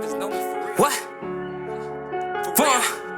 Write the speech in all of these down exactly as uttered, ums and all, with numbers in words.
What? Run.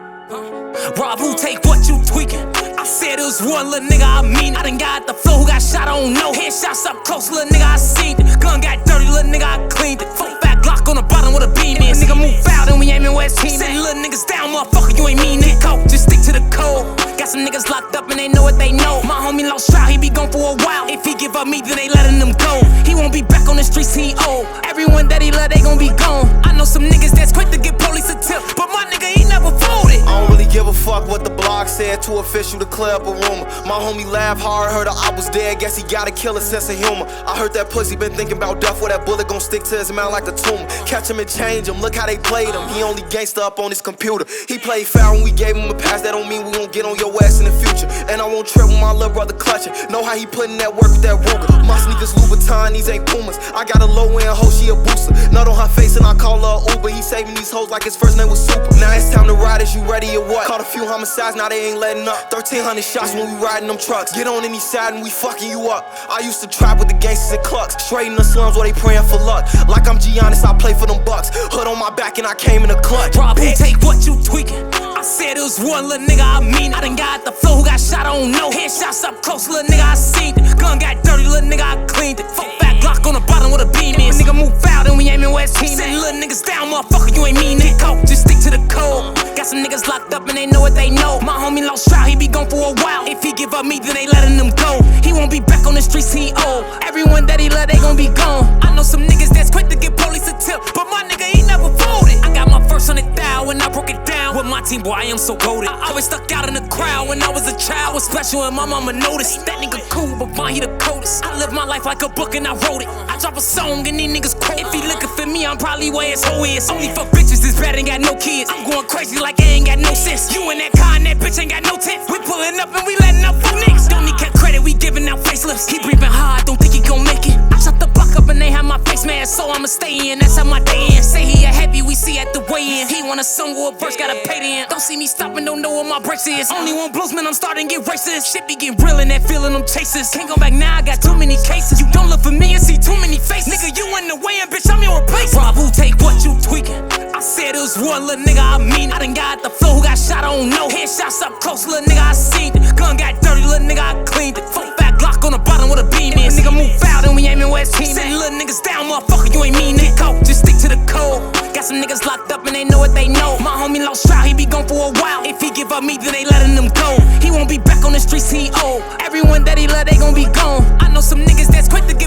Rob, who take what you tweaking? I said it was one little nigga, I mean it. I done got the flow, who got shot, I don't know. Headshots up close, little nigga, I seen it. Gun got dirty, little nigga, I cleaned it. Full fat Glock on the bottom with a beam in. Nigga move foul, then we aiming West Team. Send little niggas down, motherfucker, you ain't mean it. Coke, just stick to the code. Got some niggas locked up and they know what they know. My homie lost trial, he be gone for a while. If he give up me, then they letting him go. He won't be back on the streets, he old. Everyone that he love, they gon' be gone. I know some niggas that's quick to get police a tip, but my nigga, he never folded. I don't really give a fuck what the blog said, too official to clear up a rumor. My homie laughed hard, heard I was dead, guess he got a killer sense of humor. I heard that pussy been thinking about death, where that bullet gon' stick to his mouth like a tumor. Catch him and change him, look how they played him. He only gangsta up on his computer. He played foul when we gave him a pass, that don't mean we gon' get on your ass in the future. And I won't trip with my little brother clutching. Know how he putting that work with that Ruger. My sneakers Louboutin, these ain't Pumas. I got a low end hoe, she a booster. Nut on her face and I call her Uber. He saving these hoes like his first name was Super. Now it's time to ride, is you ready or what? Caught a few homicides, now they ain't letting up. thirteen hundred shots when we riding them trucks. Get on any side and we fucking you up. I used to trap with the gangsters and clucks. Straight in the slums where they praying for luck. Like I'm Giannis, I play for them bucks. Hood on my back and I came in a clutch. Rob, who take what you tweaking? I said it was one little nigga, I mean it. I done got the flow, who got shot, I don't know. Headshots up close, little nigga, I seen it. Gun got dirty, little nigga, I cleaned it. Full fat Glock on the bottom with a beam in. Nigga move foul, then we aiming West Team. Send little niggas down, motherfucker, you ain't mean it. Coke, just stick to the code. Got some niggas locked up and they know what they know. My homie lost trial, he be gone for a while. If he give up me, then they letting him go. He won't be back on the streets, he old. Everyone that he love, they gon' be gone. I know some niggas that's quick to get police a tip, but my nigga, he never folded. I got my first hundred thou when I broke it down. With my team, boy, I am so goated. I always stuck out in the crowd when I was a child. Was special and my mama noticed. That nigga cool, but why he the coldest? I live my life like a book and I wrote it. I drop a song and these niggas quote. If he looking for me, I'm probably where his hoe is. Only for bitches, this bad ain't got no kids. I'm going crazy like it ain't got no sense. You in that car and that bitch ain't got no tent. We pulling up and we letting up for niggas. Don't need credit, we giving out facelifts. He breathing hard, don't think he gon' make it. I shut the block up and they have my face mask, so I'ma stay in. That's how my day ends. Say he a happy, we see at the weigh-in. He want a song or a verse, gotta pay the end. Don't see me stopping, don't know what my brakes is. Only one blows, man, I'm starting to get racist. Shit be getting real in that feeling, them chasers. Can't go back now, I got too many cases. You don't look for me and see too many faces. Nigga, you in the way and bitch, I'm your replacement. Rob, who take what you tweaking? I said it was one little nigga, I mean it. I done got the flow, who got shot, I don't know. Headshots up close, little nigga, I seen it. Gun got dirty, little nigga, I cleaned it. Full fat Glock on the bottom with a beam in. Nigga move foul, then we aiming West Team. Send little niggas down, motherfucker, you ain't mean it. Coke, just stick to the code. Got some niggas locked up and they know what they know. My homie lost trial, he be gone for a while. If he give up me, then they letting him go. He won't be back on the streets, he old. Everyone that he love, they gon' be gone. I know some niggas that's quick to get